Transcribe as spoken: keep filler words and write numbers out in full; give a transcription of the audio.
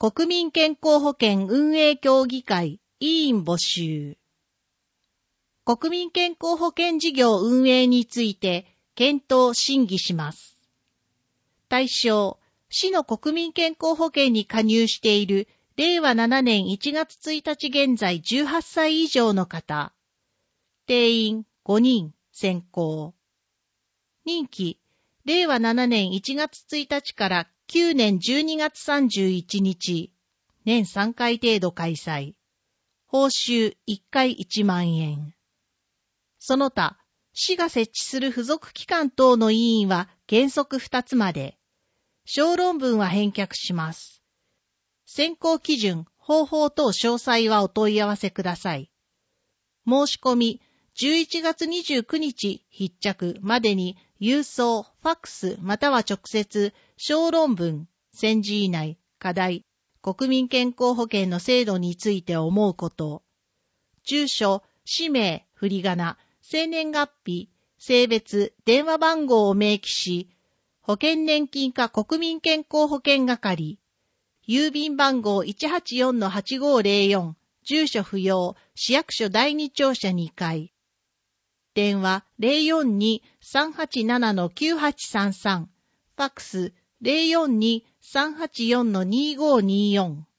国民健康保険運営協議会委員募集。国民健康保険事業運営について検討審議します。対象、市の国民健康保険に加入しているれいわななねんいちがつついたち現在じゅうはっさい以上の方。定員ごにん選考。任期、れいわななねんいちがつついたちからきゅうねんじゅうにがつさんじゅういちにち、年さんかい程度開催。報酬いっかいいちまんえん。その他、市が設置する付属機関等の委員は原則ふたつまで。小論文は返却します。選考基準、方法等詳細はお問い合わせください。申し込み、じゅういちがつにじゅうくにち必着までに郵送、ファックスまたは直接、小論文、せんじ以内、課題、国民健康保険の制度について思うこと、住所、氏名、振り仮名、生年月日、性別、電話番号を明記し、保険年金課国民健康保険係、郵便番号 いちはちよんのはちごーぜろよん、住所不要、市役所だいに庁舎にかい。電話 ゼロよんに さんはちななのきゅうはちさんさん、ファックス ゼロよんに さんはちよんのにごーにーよん。